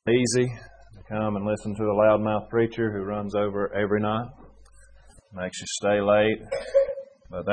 Easy to come and listen to the loudmouth preacher who runs over every night. Makes you stay late. But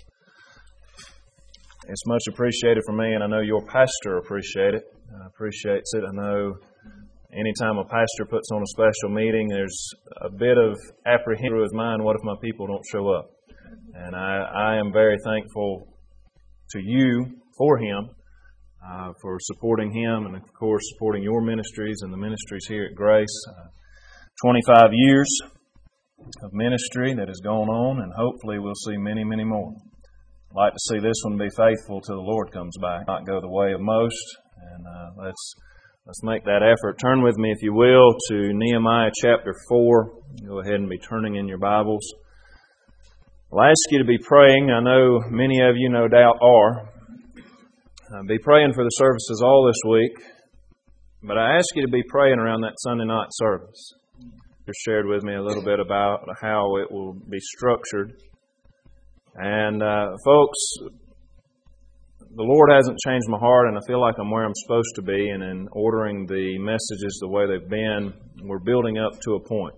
it's much appreciated for me, and I know your pastor appreciates it. I know anytime a pastor puts on a special meeting, there's a bit of apprehension through his mind, what if my people don't show up? And I am very thankful to you for him. For supporting him and, of course, supporting your ministries and the ministries here at Grace. 25 years of ministry that has gone on, and hopefully we'll see many, many more. I'd like to see this one be faithful till the Lord comes back, not go the way of most. And let's make that effort. Turn with me, if you will, to Nehemiah chapter 4. Go ahead and be turning in your Bibles. I'll ask you to be praying. I know many of you, no doubt, are. Be praying for the services all this week, but I ask you to be praying around that Sunday night service. Just shared with me a little bit about how it will be structured. And folks, the Lord hasn't changed my heart, and I feel like I'm where I'm supposed to be, and in ordering the messages the way they've been, we're building up to a point.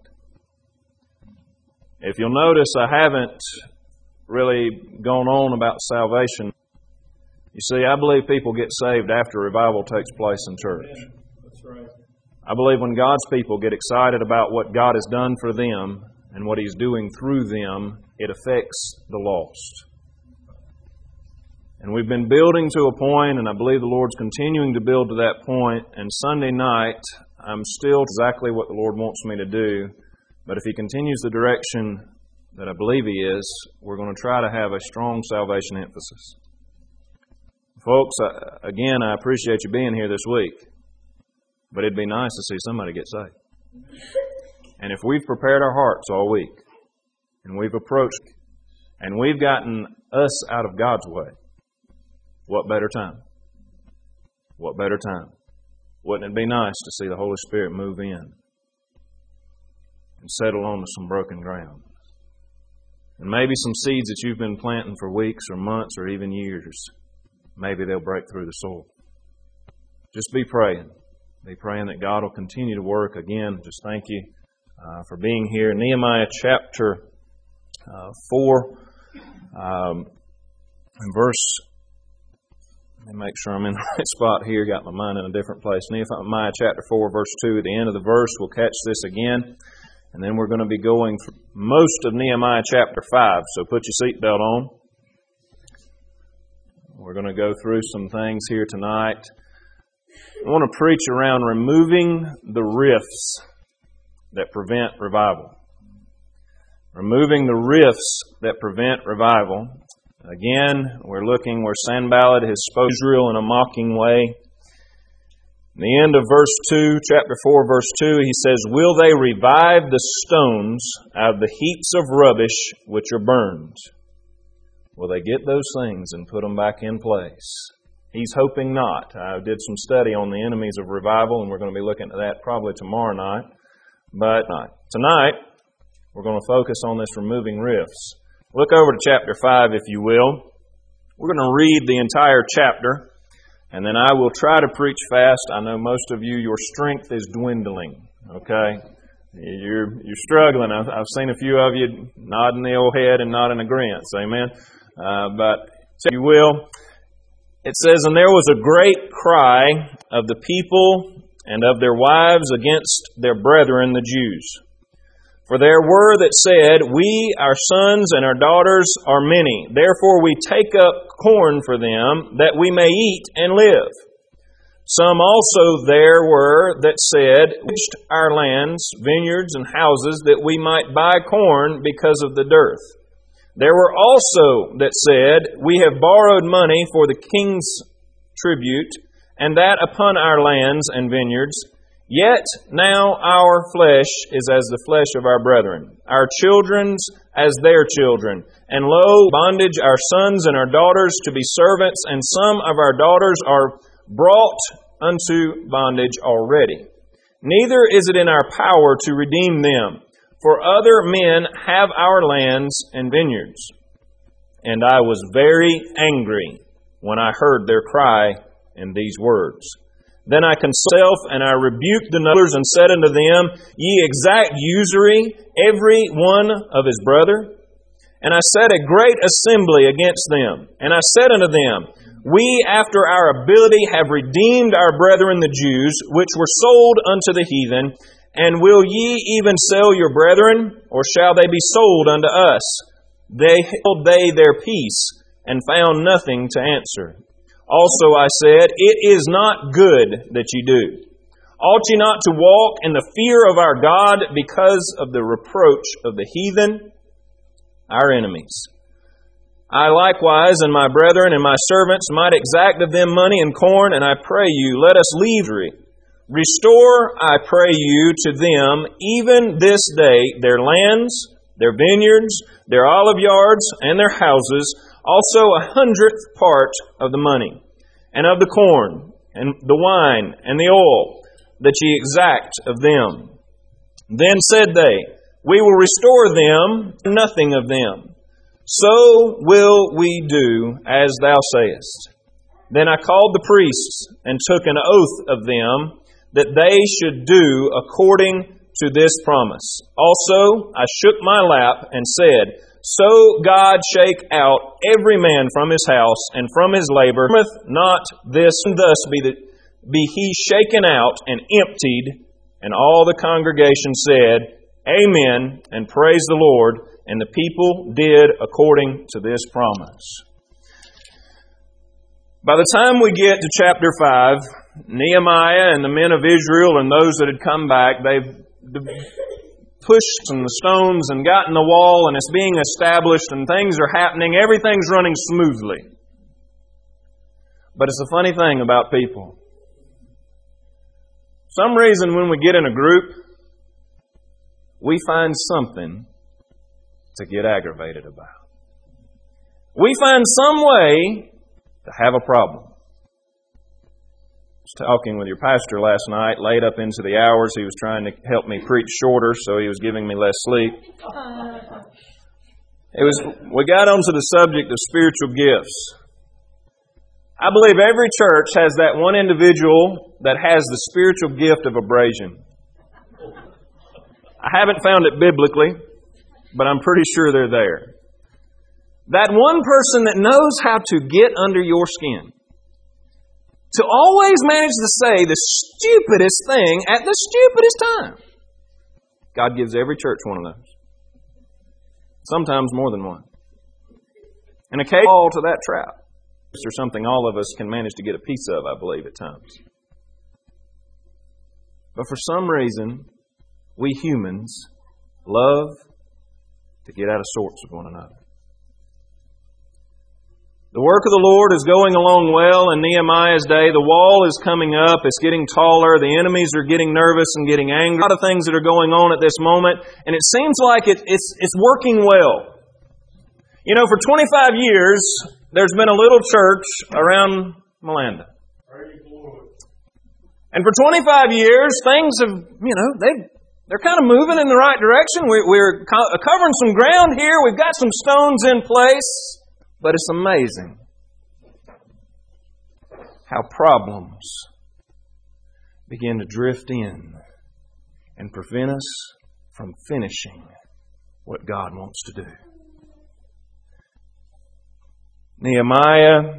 If you'll notice, I haven't really gone on about salvation. You see, I believe people get saved after revival takes place in church. That's right. I believe when God's people get excited about what God has done for them and what He's doing through them, it affects the lost. And we've been building to a point, and I believe the Lord's continuing to build to that point. And Sunday night, I'm still exactly what the Lord wants me to do. But if He continues the direction that I believe He is, we're going to try to have a strong salvation emphasis. Folks, again, I appreciate you being here this week, but it'd be nice to see somebody get saved. And if we've prepared our hearts all week, and we've approached, and we've gotten us out of God's way, what better time? What better time? Wouldn't it be nice to see the Holy Spirit move in and settle onto some broken ground? And maybe some seeds that you've been planting for weeks or months or even years, maybe they'll break through the soil. Just be praying. Be praying that God will continue to work. Again, just thank you for being here. Nehemiah chapter 4 and verse, let me make sure I'm in the right spot here. Got my mind in a different place. Nehemiah chapter 4, verse 2. At the end of the verse, we'll catch this again. And then we're going to be going through most of Nehemiah chapter 5. So put your seatbelt on. We're going to go through some things here tonight. I want to preach around removing the rifts that prevent revival. Removing the rifts that prevent revival. Again, we're looking where Sanballat has spoken to Israel in a mocking way. In the end of verse 2, chapter 4, verse 2, he says, "Will they revive the stones out of the heaps of rubbish which are burned? Will they get those things and put them back in place?" He's hoping not. I did some study on the enemies of revival, and we're going to be looking at that probably tomorrow night. But tonight, we're going to focus on this removing rifts. Look over to chapter 5, if you will. We're going to read the entire chapter, and then I will try to preach fast. I know most of you, your strength is dwindling, okay? You're struggling. I've seen a few of you nodding the old head and nodding agreement. Amen. But if you will, it says, "And there was a great cry of the people and of their wives against their brethren, the Jews. For there were that said, We, our sons and our daughters, are many. Therefore we take up corn for them, that we may eat and live. Some also there were that said, We wished our lands, vineyards, and houses, that we might buy corn because of the dearth. There were also that said, We have borrowed money for the king's tribute, and that upon our lands and vineyards. Yet now our flesh is as the flesh of our brethren, our children's as their children. And lo, bondage our sons and our daughters to be servants, and some of our daughters are brought unto bondage already. Neither is it in our power to redeem them, for other men have our lands and vineyards. And I was very angry when I heard their cry in these words. Then I consulted myself, and I rebuked the nobles, and said unto them, Ye exact usury, every one of his brother. And I set a great assembly against them. And I said unto them, We, after our ability, have redeemed our brethren the Jews, which were sold unto the heathen. And will ye even sell your brethren, or shall they be sold unto us? They held their peace, and found nothing to answer. Also I said, It is not good that ye do. Ought ye not to walk in the fear of our God because of the reproach of the heathen, our enemies? I likewise and my brethren and my servants might exact of them money and corn, and I pray you, let us leave. Restore, I pray you, to them even this day their lands, their vineyards, their olive yards, and their houses, also 100th part of the money, and of the corn, and the wine, and the oil, that ye exact of them. Then said they, We will restore them, nothing of them. So will we do as thou sayest. Then I called the priests, and took an oath of them, that they should do according to this promise. Also I shook my lap, and said, So God shake out every man from his house, and from his labor, not this, and thus be he shaken out and emptied. And all the congregation said, Amen, and praise the Lord. And the people did according to this promise. By the time we get to chapter 5, Nehemiah and the men of Israel and those that had come back, they've pushed some stones and gotten the wall, and it's being established, and things are happening. Everything's running smoothly. But it's a funny thing about people. For some reason, when we get in a group, we find something to get aggravated about. We find some way to have a problem. I was talking with your pastor last night, late up into the hours. He was trying to help me preach shorter, so he was giving me less sleep. We got onto the subject of spiritual gifts. I believe every church has that one individual that has the spiritual gift of abrasion. I haven't found it biblically, but I'm pretty sure they're there. That one person that knows how to get under your skin. To always manage to say the stupidest thing at the stupidest time. God gives every church one of those. Sometimes more than one. And occasionally fall to that trap. Or something all of us can manage to get a piece of, I believe, at times. But for some reason, we humans love to get out of sorts with one another. The work of the Lord is going along well in Nehemiah's day. The wall is coming up. It's getting taller. The enemies are getting nervous and getting angry. A lot of things that are going on at this moment. And it seems like it's working well. You know, for 25 years, there's been a little church around Melanda. And for 25 years, things have, they're kind of moving in the right direction. We're covering some ground here. We've got some stones in place. But it's amazing how problems begin to drift in and prevent us from finishing what God wants to do. Nehemiah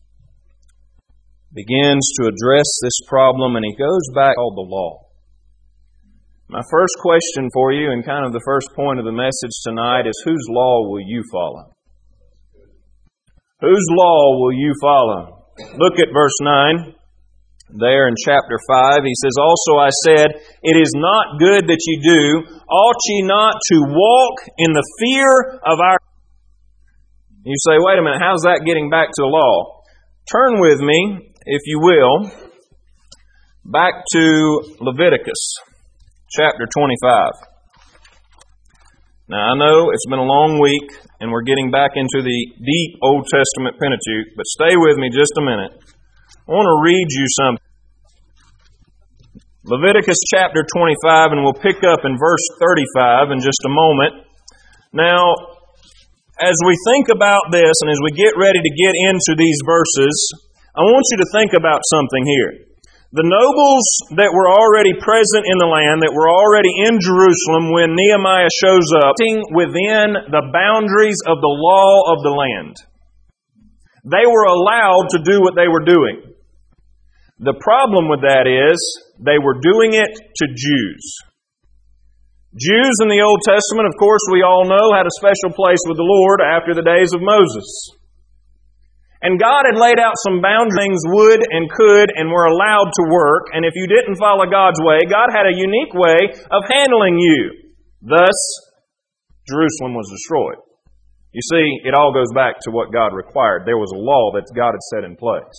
begins to address this problem, and he goes back to the law. My first question for you, and kind of the first point of the message tonight, is whose law will you follow? Whose law will you follow? Look at verse 9. There in chapter 5, he says, Also I said, It is not good that ye do. Ought ye not to walk in the fear of our... You say, wait a minute, how's that getting back to the law? Turn with me, if you will, back to Leviticus, chapter 25. Now, I know it's been a long week, and we're getting back into the deep Old Testament Pentateuch, but stay with me just a minute. I want to read you something. Leviticus chapter 25, and we'll pick up in verse 35 in just a moment. Now, as we think about this, and as we get ready to get into these verses, I want you to think about something here. The nobles that were already present in the land, that were already in Jerusalem when Nehemiah shows up, within the boundaries of the law of the land. They were allowed to do what they were doing. The problem with that is they were doing it to Jews. Jews in the Old Testament, of course, we all know, had a special place with the Lord after the days of Moses. And God had laid out some boundaries, things would and could and were allowed to work. And if you didn't follow God's way, God had a unique way of handling you. Thus, Jerusalem was destroyed. You see, it all goes back to what God required. There was a law that God had set in place.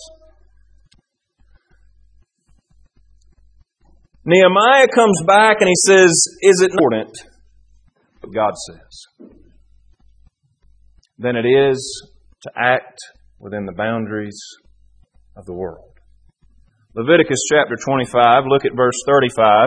Nehemiah comes back and he says, is it important what God says? Than it is to act within the boundaries of the world. Leviticus chapter 25, look at verse 35.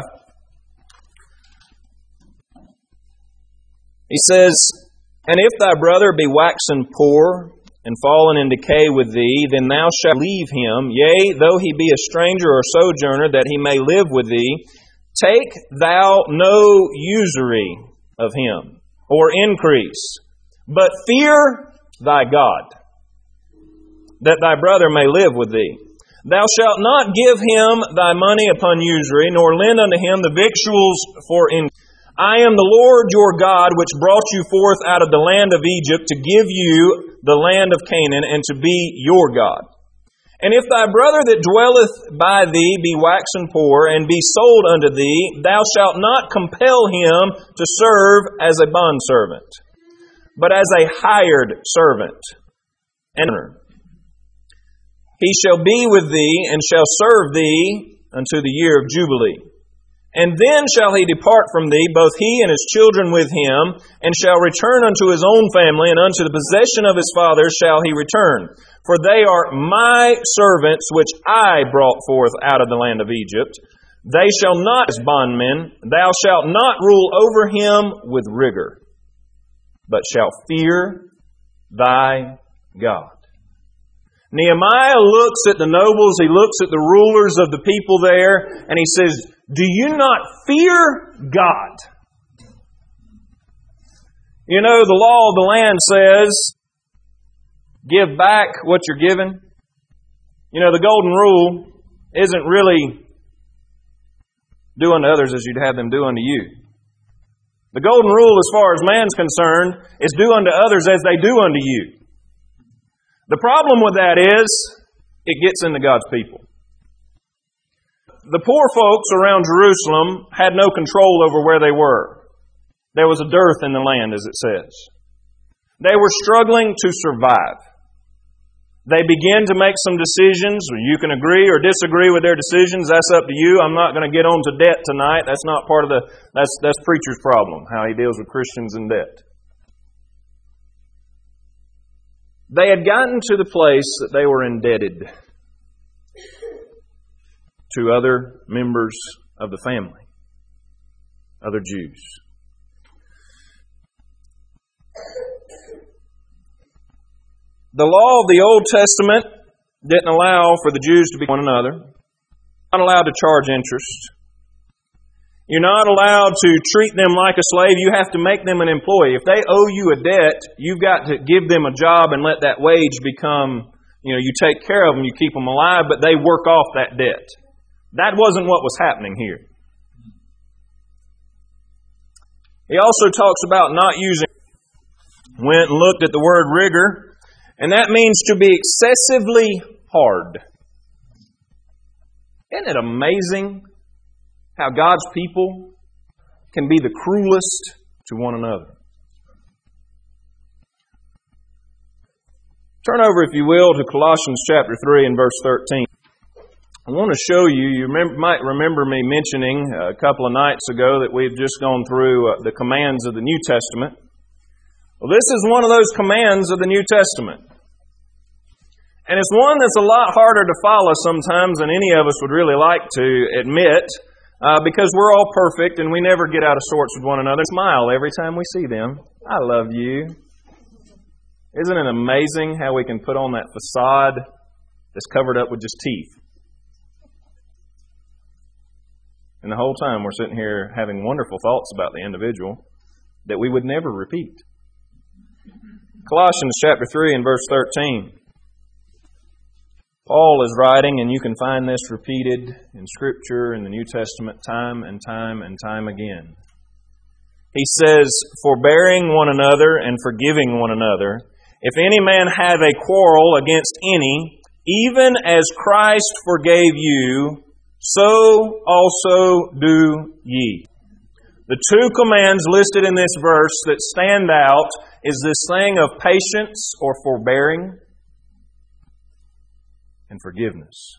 He says, and if thy brother be waxen poor and fallen in decay with thee, then thou shalt leave him, yea, though he be a stranger or sojourner, that he may live with thee. Take thou no usury of him, or increase, but fear thy God, that thy brother may live with thee. Thou shalt not give him thy money upon usury, nor lend unto him the victuals for increase. I am the Lord your God, which brought you forth out of the land of Egypt to give you the land of Canaan, and to be your God. And if thy brother that dwelleth by thee be waxen poor, and be sold unto thee, thou shalt not compel him to serve as a bondservant, but as a hired servant. And he shall be with thee, and shall serve thee unto the year of Jubilee. And then shall he depart from thee, both he and his children with him, and shall return unto his own family, and unto the possession of his fathers shall he return. For they are my servants, which I brought forth out of the land of Egypt. They shall not as bondmen, thou shalt not rule over him with rigor, but shalt fear thy God. Nehemiah looks at the nobles, he looks at the rulers of the people there, and he says, do you not fear God? You know, the law of the land says, give back what you're given. You know, the golden rule isn't really do unto others as you'd have them do unto you. The golden rule, as far as man's concerned, is do unto others as they do unto you. The problem with that is, it gets into God's people. The poor folks around Jerusalem had no control over where they were. There was a dearth in the land, as it says. They were struggling to survive. They began to make some decisions. You can agree or disagree with their decisions. That's up to you. I'm not going to get on to debt tonight. That's not part of that's preacher's problem, how he deals with Christians in debt. They had gotten to the place that they were indebted to other members of the family, other Jews. The law of the Old Testament didn't allow for the Jews to be one another. Not allowed to charge interest. You're not allowed to treat them like a slave. You have to make them an employee. If they owe you a debt, you've got to give them a job and let that wage become, you take care of them, you keep them alive, but they work off that debt. That wasn't what was happening here. He also talks about not using. Went and looked at the word rigor, and that means to be excessively hard. Isn't it amazing how God's people can be the cruelest to one another? Turn over, if you will, to Colossians chapter 3 and verse 13. I want to show you, might remember me mentioning a couple of nights ago that we've just gone through the commands of the New Testament. Well, this is one of those commands of the New Testament. And it's one that's a lot harder to follow sometimes than any of us would really like to admit, because we're all perfect and we never get out of sorts with one another. Smile every time we see them. I love you. Isn't it amazing how we can put on that facade that's covered up with just teeth? And the whole time we're sitting here having wonderful thoughts about the individual that we would never repeat. Colossians chapter 3 and verse 13. Paul is writing, and you can find this repeated in Scripture in the New Testament time and time and time again. He says, forbearing one another and forgiving one another, if any man have a quarrel against any, even as Christ forgave you, so also do ye. The two commands listed in this verse that stand out is this thing of patience or forbearing and forgiveness.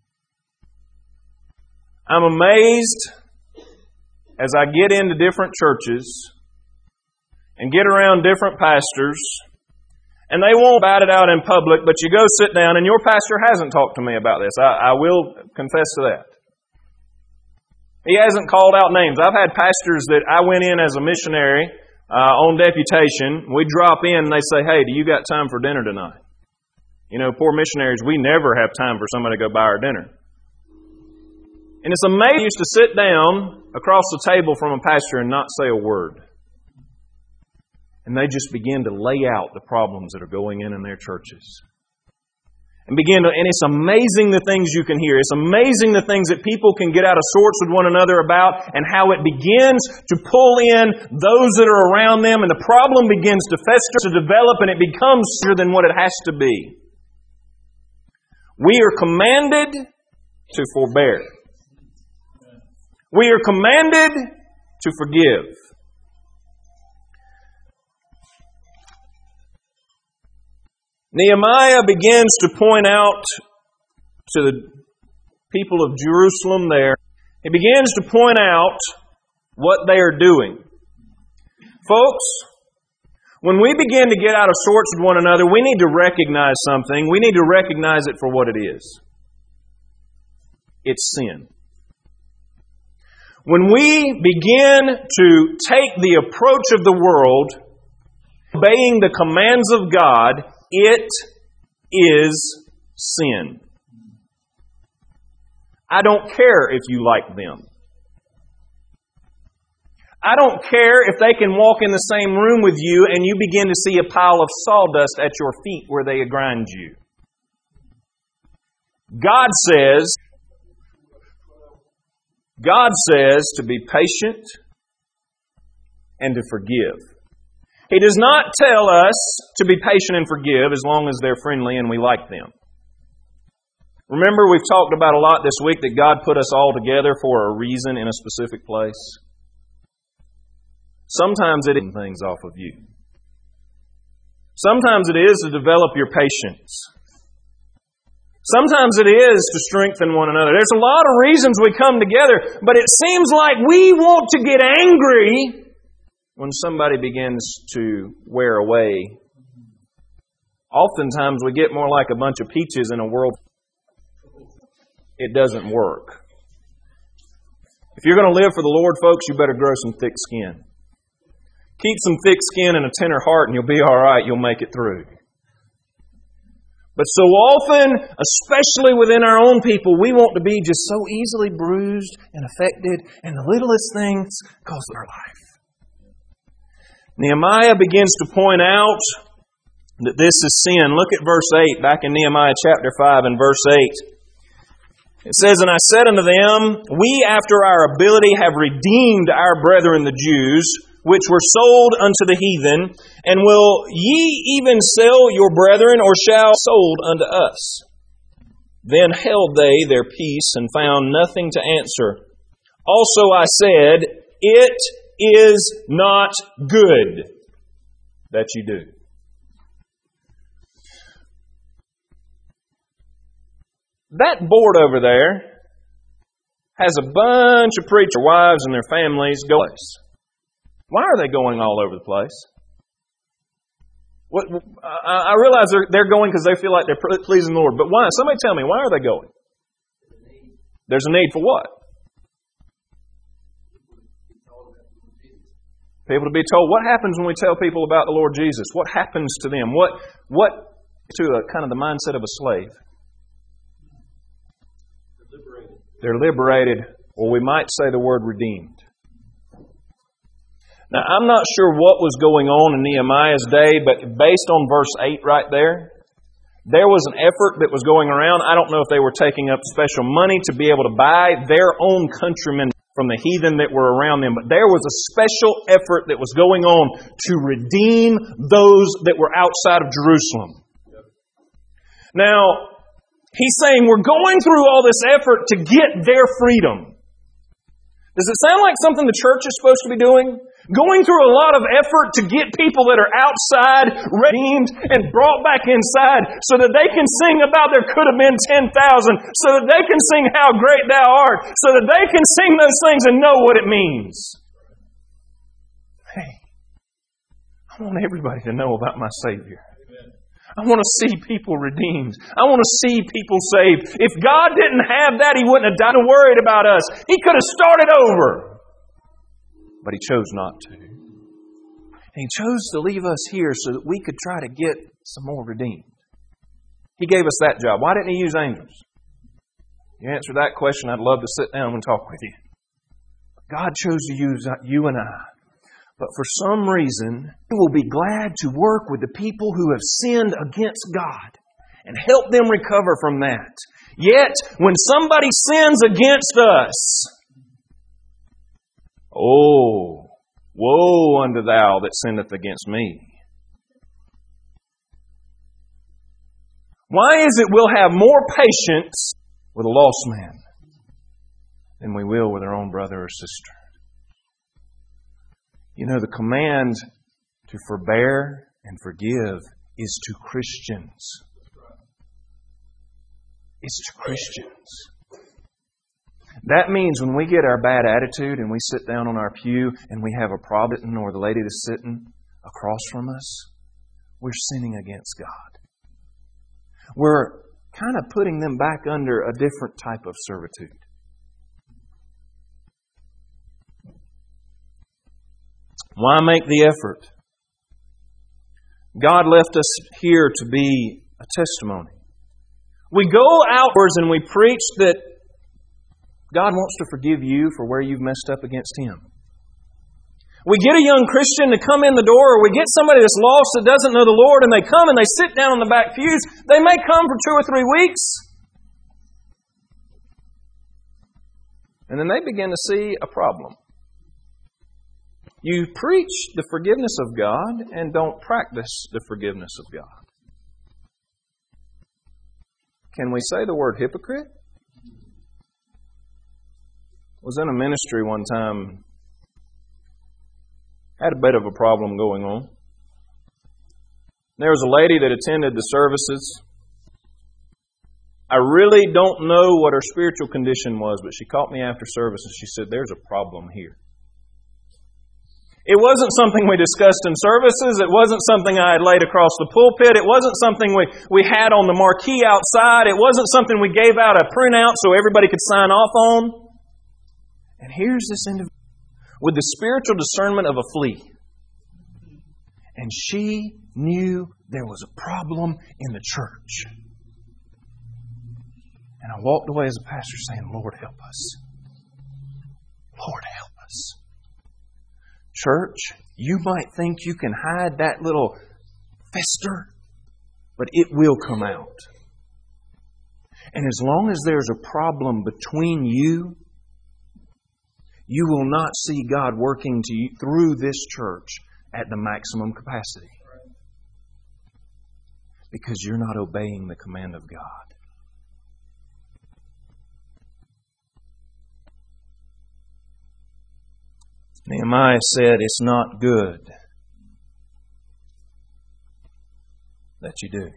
I'm amazed as I get into different churches and get around different pastors, and they won't bat it out in public, but you go sit down, and your pastor hasn't talked to me about this. I will confess to that. He hasn't called out names. I've had pastors that I went in as a missionary on deputation. We drop in and they say, hey, do you got time for dinner tonight? You know, poor missionaries, we never have time for somebody to go buy our dinner. And it's amazing. I used to sit down across the table from a pastor and not say a word. And they just begin to lay out the problems that are going in their churches. And it's amazing the things you can hear. It's amazing the things that people can get out of sorts with one another about, and how it begins to pull in those that are around them, and the problem begins to fester, to develop, and it becomes bigger than what it has to be. We are commanded to forbear. We are commanded to forgive. Nehemiah begins to point out to the people of Jerusalem there, he begins to point out what they are doing. Folks, when we begin to get out of sorts with one another, we need to recognize something. We need to recognize it for what it is. It's sin. When we begin to take the approach of the world, obeying the commands of God, it is sin. I don't care if you like them. I don't care if they can walk in the same room with you and you begin to see a pile of sawdust at your feet where they grind you. God says to be patient and to forgive. He does not tell us to be patient and forgive as long as they're friendly and we like them. Remember, we've talked about a lot this week that God put us all together for a reason in a specific place. Sometimes it is things off of you. Sometimes it is to develop your patience. Sometimes it is to strengthen one another. There's a lot of reasons we come together, but it seems like we want to get angry when somebody begins to wear away. Oftentimes we get more like a bunch of peaches in a world. It doesn't work. If you're going to live for the Lord, folks, you better grow some thick skin. Keep some thick skin and a tender heart and you'll be all right. You'll make it through. But so often, especially within our own people, we want to be just so easily bruised and affected, and the littlest things cause our life. Nehemiah begins to point out that this is sin. Look at verse 8, back in Nehemiah chapter 5 and verse 8. It says, And I said unto them, We after our ability have redeemed our brethren the Jews, which were sold unto the heathen, and will ye even sell your brethren, or shall sold unto us? Then held they their peace, and found nothing to answer. Also I said, It is not good that you do. That board over there has a bunch of preacher wives and their families going. Why are they going all over the place? I realize they're going because they feel like they're pleasing the Lord. But why? Somebody tell me, why are they going? There's a need for what? People to be told. What happens when we tell people about the Lord Jesus? What happens to them? What to a kind of the mindset of a slave? They're liberated. or we might say the word redeemed. Now, I'm not sure what was going on in Nehemiah's day, but based on verse 8 right there was an effort that was going around. I don't know if they were taking up special money to be able to buy their own countrymen from the heathen that were around them, but there was a special effort that was going on to redeem those that were outside of Jerusalem. Now, he's saying we're going through all this effort to get their freedom. Does it sound like something the church is supposed to be doing? Going through a lot of effort to get people that are outside redeemed and brought back inside so that they can sing about there could have been 10,000, so that they can sing how great thou art, so that they can sing those things and know what it means. Hey, I want everybody to know about my Savior. I want to see people redeemed. I want to see people saved. If God didn't have that, He wouldn't have died and worried about us. He could have started over. But He chose not to. And He chose to leave us here so that we could try to get some more redeemed. He gave us that job. Why didn't He use angels? You answer that question, I'd love to sit down and talk with you. God chose to use you and I. But for some reason, He will be glad to work with the people who have sinned against God and help them recover from that. Yet, when somebody sins against us, oh, woe unto thou that sinneth against me. Why is it we'll have more patience with a lost man than we will with our own brother or sister? You know, the command to forbear and forgive is to Christians. It's to Christians. That means when we get our bad attitude and we sit down on our pew and we have a Protestant or the lady that's sitting across from us, we're sinning against God. We're kind of putting them back under a different type of servitude. Why make the effort? God left us here to be a testimony. We go outwards and we preach that God wants to forgive you for where you've messed up against Him. We get a young Christian to come in the door, or we get somebody that's lost that doesn't know the Lord, and they come and they sit down in the back pews. They may come for 2 or 3 weeks. And then they begin to see a problem. You preach the forgiveness of God and don't practice the forgiveness of God. Can we say the word hypocrite? I was in a ministry one time, had a bit of a problem going on. There was a lady that attended the services. I really don't know what her spiritual condition was, but she caught me after service and she said, "There's a problem here." It wasn't something we discussed in services. It wasn't something I had laid across the pulpit. It wasn't something we had on the marquee outside. It wasn't something we gave out a printout so everybody could sign off on. And here's this individual with the spiritual discernment of a flea. And she knew there was a problem in the church. And I walked away as a pastor saying, "Lord, help us. Lord, help us." Church, you might think you can hide that little fester, but it will come out. And as long as there's a problem between you, you will not see God working to you through this church at the maximum capacity. Because you're not obeying the command of God. Nehemiah said, "It's not good that you do."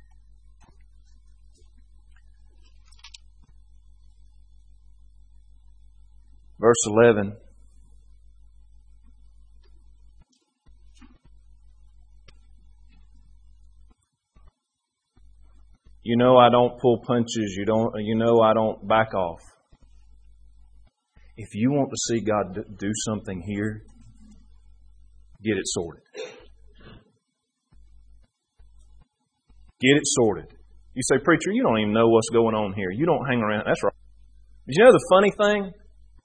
Verse 11. You know I don't pull punches. You know I don't back off. If you want to see God do something here, get it sorted. Get it sorted. You say, "Preacher, you don't even know what's going on here. You don't hang around." That's right. But you know the funny thing?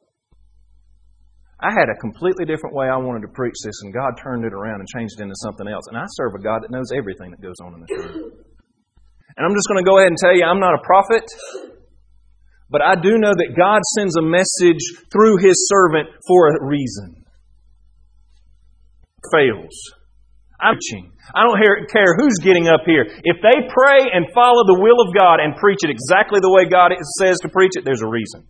I had a completely different way I wanted to preach this, and God turned it around and changed it into something else. And I serve a God that knows everything that goes on in this room. And I'm just going to go ahead and tell you, I'm not a prophet, but I do know that God sends a message through His servant for a reason. Fails. I'm preaching. I don't care who's getting up here. If they pray and follow the will of God and preach it exactly the way God says to preach it, there's a reason.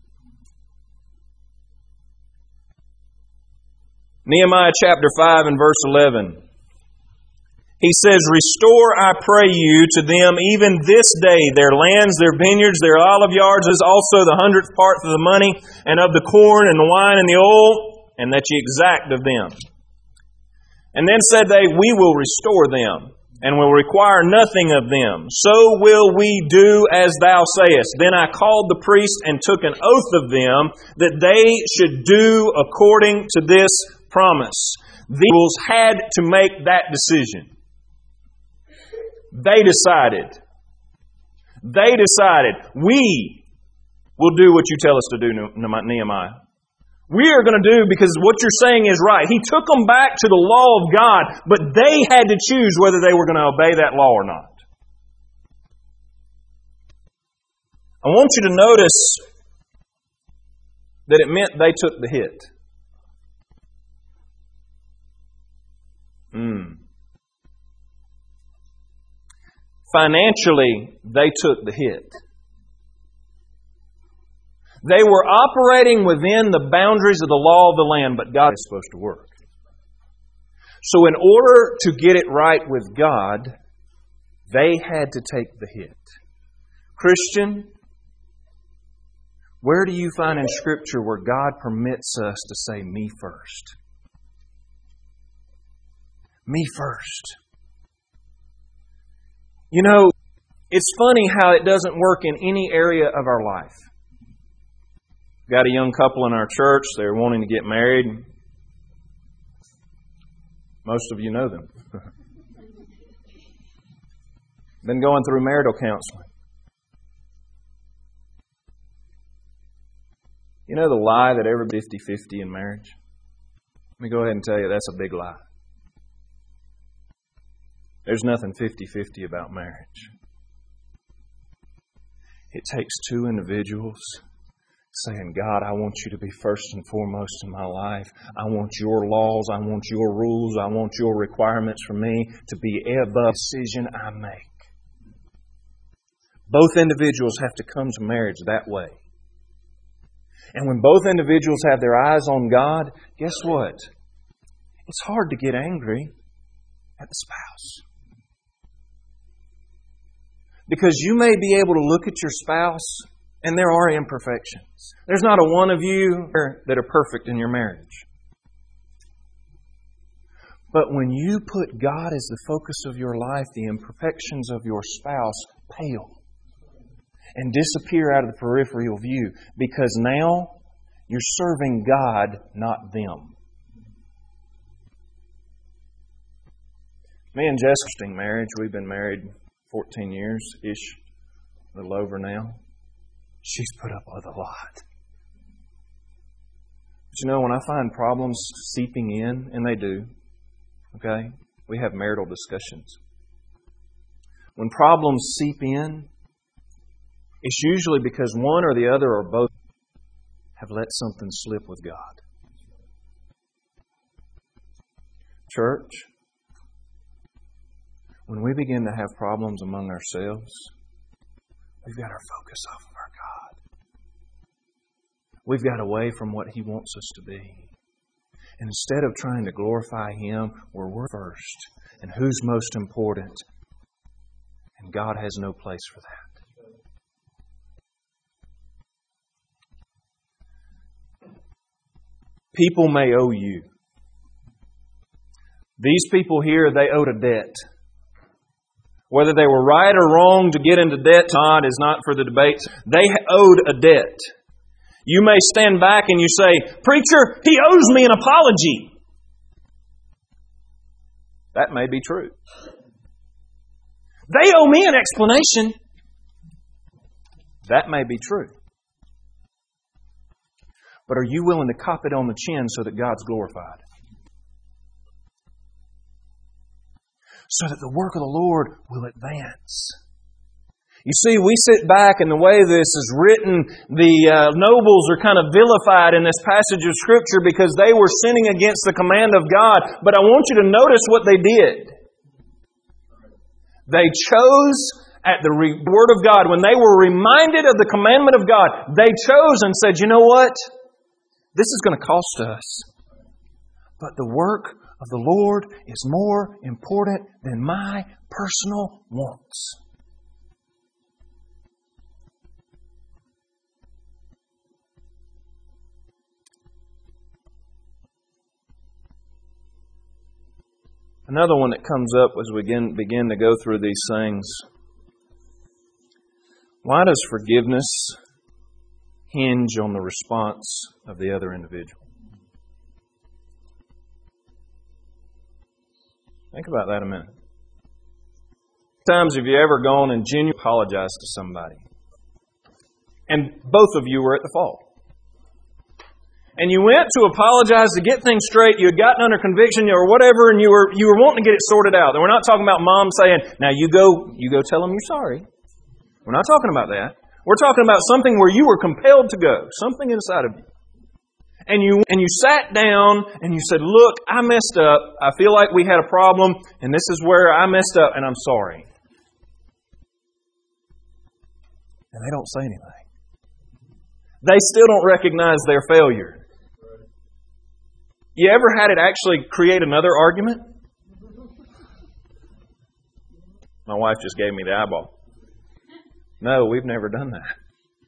Nehemiah chapter 5 and verse 11. He says, "Restore, I pray you, to them even this day their lands, their vineyards, their olive yards, as also the 100th part of the money, and of the corn, and the wine, and the oil, and that ye exact of them. And then said they, We will restore them, and will require nothing of them. So will we do as thou sayest. Then I called the priests and took an oath of them that they should do according to this promise." The Eagles had to make that decision. They decided, we will do what you tell us to do, Nehemiah. We are going to do because what you're saying is right. He took them back to the law of God, but they had to choose whether they were going to obey that law or not. I want you to notice that it meant they took the hit. Financially, they took the hit. They were operating within the boundaries of the law of the land, but God is supposed to work. So in order to get it right with God, they had to take the hit. Christian, where do you find in Scripture where God permits us to say, me first? Me first. You know, it's funny how it doesn't work in any area of our life. Got a young couple in our church. They're wanting to get married. Most of you know them. Been going through marital counseling. You know the lie that everybody's 50-50 in marriage? Let me go ahead and tell you that's a big lie. There's nothing 50-50 about marriage. It takes two individuals saying, God, I want you to be first and foremost in my life. I want your laws. I want your rules. I want your requirements for me to be above the decision I make. Both individuals have to come to marriage that way. And when both individuals have their eyes on God, guess what? It's hard to get angry at the spouse. Because you may be able to look at your spouse and there are imperfections. There's not a one of you that are perfect in your marriage. But when you put God as the focus of your life, the imperfections of your spouse pale and disappear out of the peripheral view, because now you're serving God, not them. Me and Jessica, marriage, we've been married 14 years-ish, a little over now. She's put up with a lot. But you know, when I find problems seeping in, and they do, okay, we have marital discussions. When problems seep in, it's usually because one or the other or both have let something slip with God. Church, when we begin to have problems among ourselves, we've got our focus off of our God. We've got away from what He wants us to be. And instead of trying to glorify Him, we're first. And who's most important? And God has no place for that. People may owe you. These people here, they owed a debt. Whether they were right or wrong to get into debt, God is not for the debate. They owed a debt. You may stand back and you say, Preacher, he owes me an apology. That may be true. They owe me an explanation. That may be true. But are you willing to cop it on the chin so that God's glorified? So that the work of the Lord will advance. You see, we sit back and the way this is written, the nobles are kind of vilified in this passage of Scripture because they were sinning against the command of God. But I want you to notice what they did. They chose at the Word of God. When they were reminded of the commandment of God, they chose and said, you know what? This is going to cost us. But the work of the Lord is more important than my personal wants. Another one that comes up as we begin to go through these things. Why does forgiveness hinge on the response of the other individual? Think about that a minute. Times have you ever gone and genuinely apologized to somebody? And both of you were at the fault. And you went to apologize to get things straight. You had gotten under conviction or whatever, and you were wanting to get it sorted out. And we're not talking about mom saying, now you go tell them you're sorry. We're not talking about that. We're talking about something where you were compelled to go. Something inside of you. And you sat down and you said, look, I messed up. I feel like we had a problem, and this is where I messed up, and I'm sorry. And they don't say anything. They still don't recognize their failure. You ever had it actually create another argument? My wife just gave me the eyeball. No, we've never done that.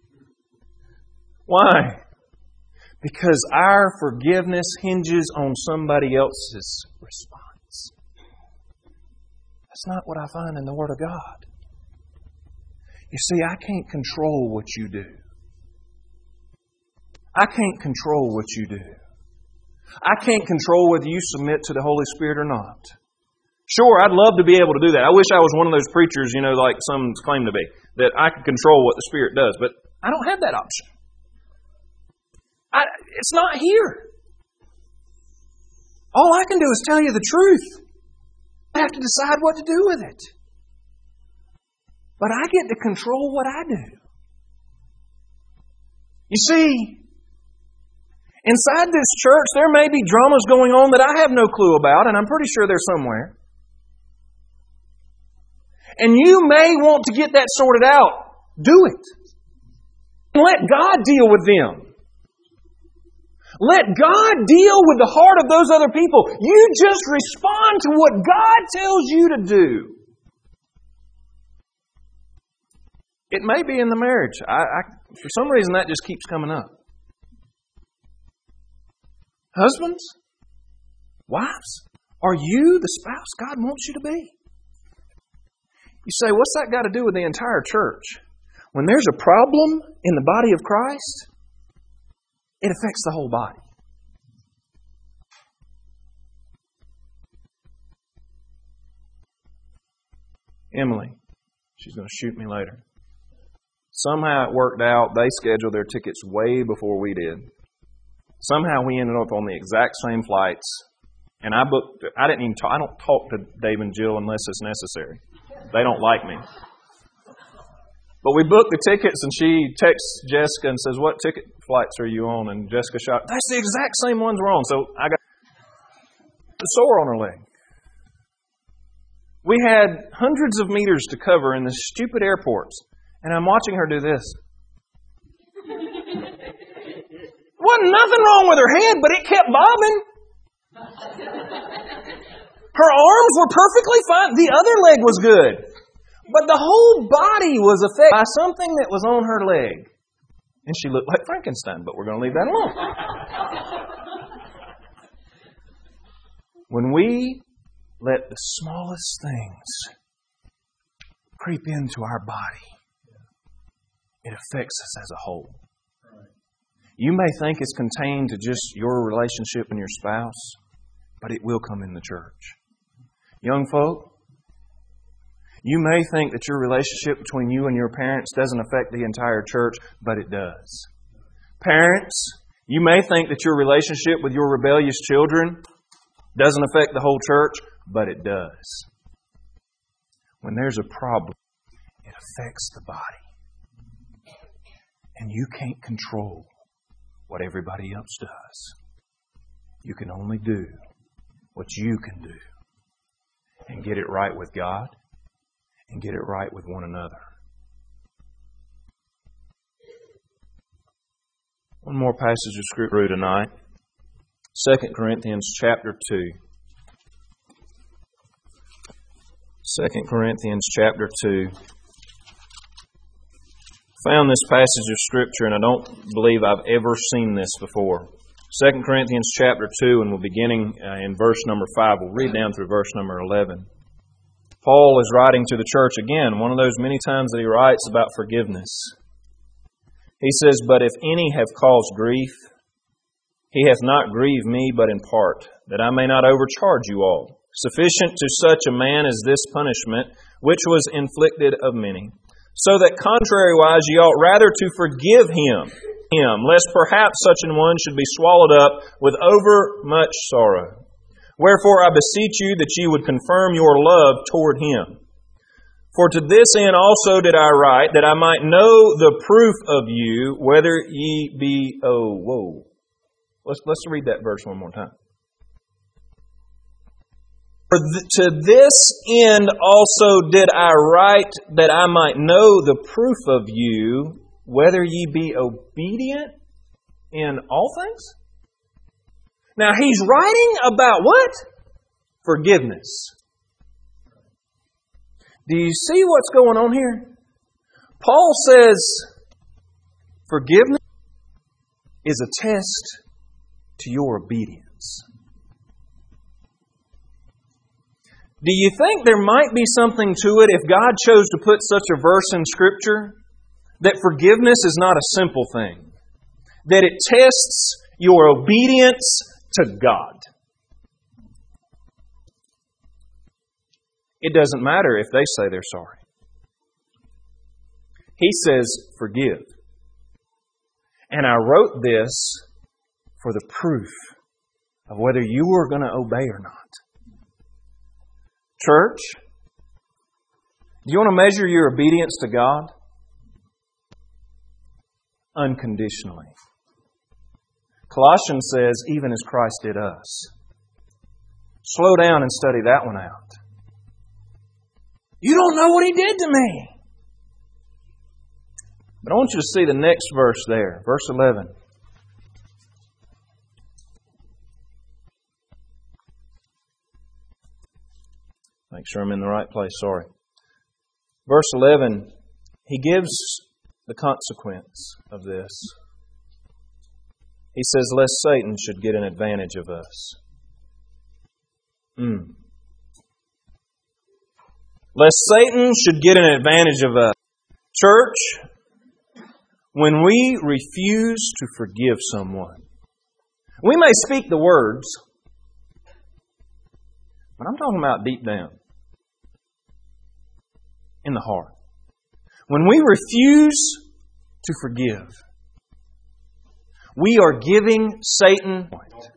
Why? Because our forgiveness hinges on somebody else's response. That's not what I find in the Word of God. You see, I can't control what you do. I can't control what you do. I can't control whether you submit to the Holy Spirit or not. Sure, I'd love to be able to do that. I wish I was one of those preachers, like some claim to be, that I could control what the Spirit does. But I don't have that option. It's not here. All I can do is tell you the truth. I have to decide what to do with it. But I get to control what I do. You see, inside this church, there may be dramas going on that I have no clue about, and I'm pretty sure they're somewhere. And you may want to get that sorted out. Do it. Let God deal with them. Let God deal with the heart of those other people. You just respond to what God tells you to do. It may be in the marriage. For some reason, that just keeps coming up. Husbands, wives, are you the spouse God wants you to be? You say, what's that got to do with the entire church? When there's a problem in the body of Christ, it affects the whole body. Emily, she's going to shoot me later. Somehow it worked out. They scheduled their tickets way before we did. Somehow we ended up on the exact same flights. And I don't talk to Dave and Jill unless it's necessary. They don't like me. But we booked the tickets, and she texts Jessica and says, what ticket flights are you on? And Jessica shot, that's the exact same ones we're on. So I got a sore on her leg. We had hundreds of meters to cover in the stupid airports. And I'm watching her do this. Wasn't nothing wrong with her head, but it kept bobbing. Her arms were perfectly fine. The other leg was good. But the whole body was affected by something that was on her leg. And she looked like Frankenstein, but we're going to leave that alone. When we let the smallest things creep into our body, it affects us as a whole. You may think it's contained to just your relationship and your spouse, but it will come in the church. Young folk, you may think that your relationship between you and your parents doesn't affect the entire church, but it does. Parents, You may think that your relationship with your rebellious children doesn't affect the whole church, but it does. When there's a problem, it affects the body. And you can't control what everybody else does. You can only do what you can do and get it right with God and get it right with one another. One more passage of Scripture tonight. 2 Corinthians chapter 2. 2 Corinthians chapter 2. Found this passage of Scripture, and I don't believe I've ever seen this before. 2 Corinthians chapter 2, and we're beginning in verse number 5. We'll read down through verse number 11. Paul is writing to the church again, one of those many times that he writes about forgiveness. He says, "But if any have caused grief, he hath not grieved me, but in part, that I may not overcharge you all. Sufficient to such a man is this punishment, which was inflicted of many. So that contrariwise ye ought rather to forgive him, lest perhaps such an one should be swallowed up with over much sorrow. Wherefore I beseech you that ye would confirm your love toward him. For to this end also did I write, that I might know the proof of you, whether ye be..." Let's read that verse one more time. "For to this end also did I write, that I might know the proof of you, whether ye be obedient in all things." Now he's writing about what? Forgiveness. Do you see what's going on here? Paul says forgiveness is a test to your obedience. Do you think there might be something to it if God chose to put such a verse in Scripture? That forgiveness is not a simple thing. That it tests your obedience to God. It doesn't matter if they say they're sorry. He says, forgive. And I wrote this for the proof of whether you are going to obey or not. Church, do you want to measure your obedience to God? Unconditionally. Colossians says, even as Christ did us. Slow down and study that one out. You don't know what He did to me. But I want you to see the next verse there, verse 11. Make sure I'm in the right place, sorry. Verse 11, he gives the consequence of this. He says, lest Satan should get an advantage of us. Lest Satan should get an advantage of us. Church, when we refuse to forgive someone, we may speak the words, but I'm talking about deep down, in the heart. When we refuse to forgive, we are giving Satan,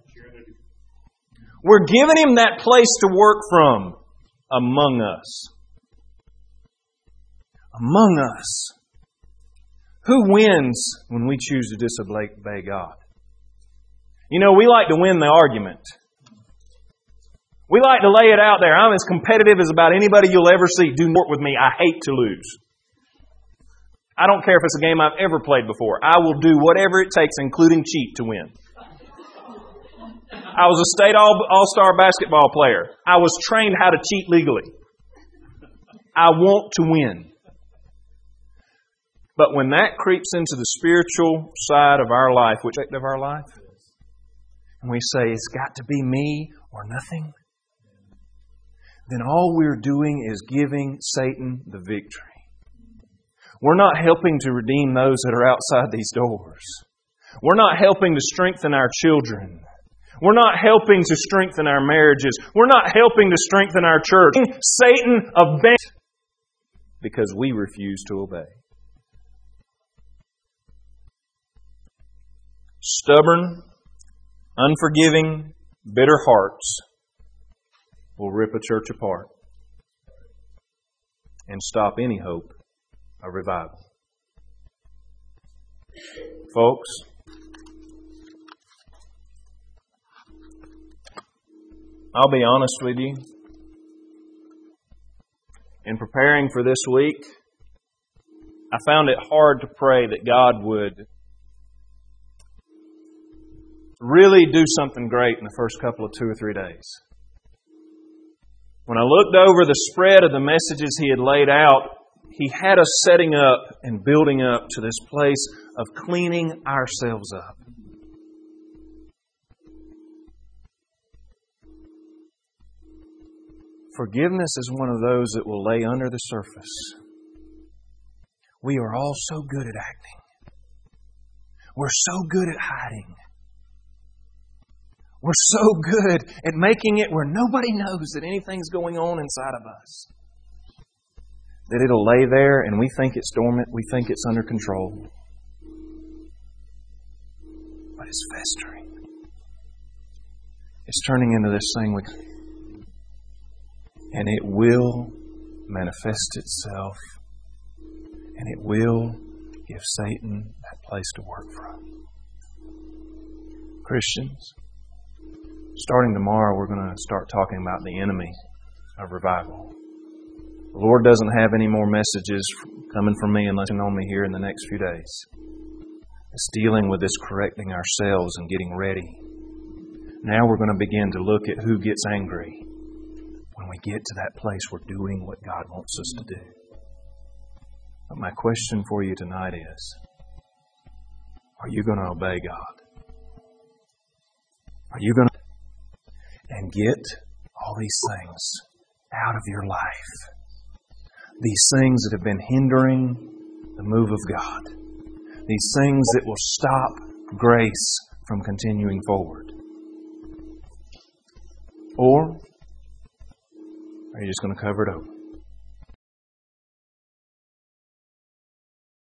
we're giving him that place to work from among us. Among us. Who wins when we choose to disobey God? You know, we like to win the argument. We like to lay it out there. I'm as competitive as about anybody you'll ever see. Do work with me. I hate to lose. I don't care if it's a game I've ever played before. I will do whatever it takes, including cheat, to win. I was a state all-star basketball player. I was trained how to cheat legally. I want to win. But when that creeps into the spiritual side of our life, which aspect of our life, and we say, it's got to be me or nothing, then all we're doing is giving Satan the victory. We're not helping to redeem those that are outside these doors. We're not helping to strengthen our children. We're not helping to strengthen our marriages. We're not helping to strengthen our church. Satan abandoned because we refuse to obey. Stubborn, unforgiving, bitter hearts will rip a church apart and stop any hope of revival. Folks, I'll be honest with you. In preparing for this week, I found it hard to pray that God would really do something great in the first couple of 2 or 3 days. When I looked over the spread of the messages He had laid out, He had us setting up and building up to this place of cleaning ourselves up. Forgiveness is one of those that will lay under the surface. We are all so good at acting. We're so good at hiding. We're so good at making it where nobody knows that anything's going on inside of us. That it'll lay there and we think it's dormant, we think it's under control. But it's festering. It's turning into this thing and it will manifest itself and it will give Satan that place to work from. Christians, starting tomorrow, we're going to start talking about the enemy of revival. The Lord doesn't have any more messages coming from me unless you know me here in the next few days. It's dealing with this correcting ourselves and getting ready. Now we're going to begin to look at who gets angry when we get to that place we're doing what God wants us to do. But my question for you tonight is, are you going to obey God? Are you going to and get all these things out of your life? These things that have been hindering the move of God. These things that will stop grace from continuing forward. Or are you just going to cover it over?